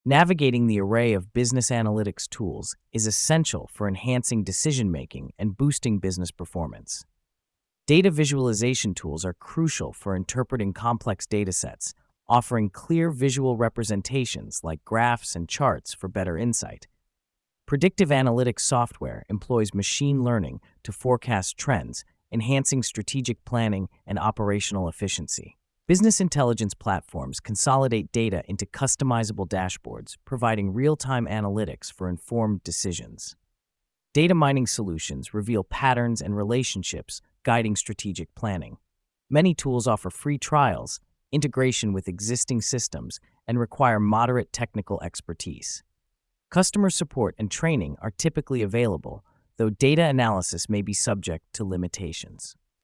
Navigating the array of business analytics tools is essential for enhancing decision-making and boosting business performance. Data visualization tools are crucial for interpreting complex datasets, offering clear visual representations like graphs and charts for better insight. Predictive analytics software employs machine learning to forecast trends, enhancing strategic planning and operational efficiency. Business intelligence platforms consolidate data into customizable dashboards, providing real-time analytics for informed decisions. Data mining solutions reveal patterns and relationships, guiding strategic planning. Many tools offer free trials, integration with existing systems, and require moderate technical expertise. Customer support and training are typically available, though data analysis may be subject to limitations.